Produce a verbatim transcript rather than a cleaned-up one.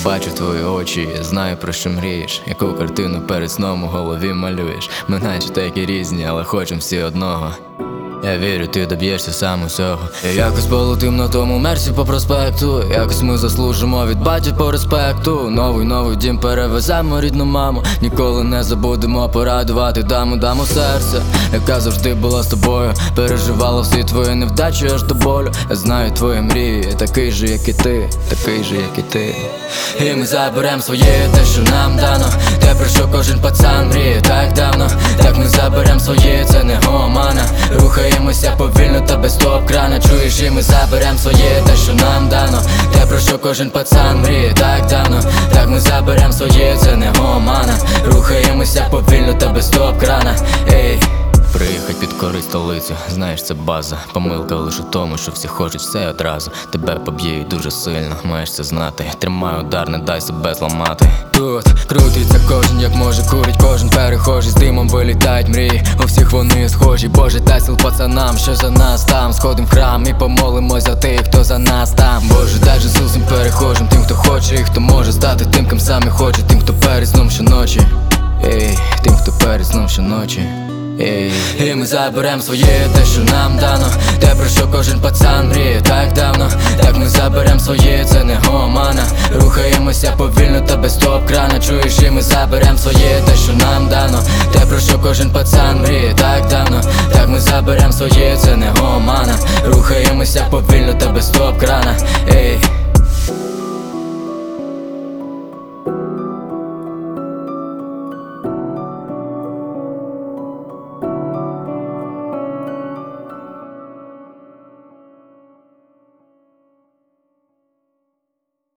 бачу твої очі, я знаю, про що мрієш, яку картину перед сном у голові малюєш. Ми наче такі різні, але хочем всі одного. Я вірю, ти доб'єшся сам усього. І якось полетим на тому мерсі по проспекту. Якось ми заслужимо від батьків по респекту. Новий новий дім перевеземо рідну маму. Ніколи не забудемо порадувати даму, даму серця, яка завжди була з тобою. Переживала всі твої невдачі аж до болю. Я знаю твої мрії, такий же, як і ти, такий же, як і ти. І ми заберем своє, те, що нам дано, те, про що кожен пацан мріє так давно. Так ми заберем своє, це не омана. Рухаємося повільно та без стоп-крана. Чуєш, і ми заберем своє, те, що нам дано, те, про що кожен пацан мріє так давно. Так ми заберем своє, це не омана. Рухаємося повільно та без стоп-крана. Ей. Приїхать підкорить столицю, знаєш, це база. Помилка лише у тому, що всі хочуть все одразу. Тебе поб'ють дуже сильно, маєш це знати. Тримай удар, не дай себе зламати. Тут крутиться кожен, як може, курить кожен перехожий. З димом вилітають мрії, у всіх вони схожі. Боже, дай сил пацанам, що за нас там. Сходим в храм і помолимось за тих, хто за нас там. Боже, дай же сил всім перехожим, тим, хто хоче і хто може стати тим, ким самі хоче. Тим, хто перед сном щоночі, ей, тим, хто перед сном щоночі. Ей. І ми заберем своє, те, що нам дано, те, про що кожен пацан мріє так давно. Так ми заберем своє, це не омана. Рухаємося повільно та без стоп-крана. Чуєш, і ми заберем своє, те, що нам дано, те, про що кожен пацан мріє так давно. Так ми заберем своє, це не омана. Рухаємося повільно та без стоп-крана. Ей.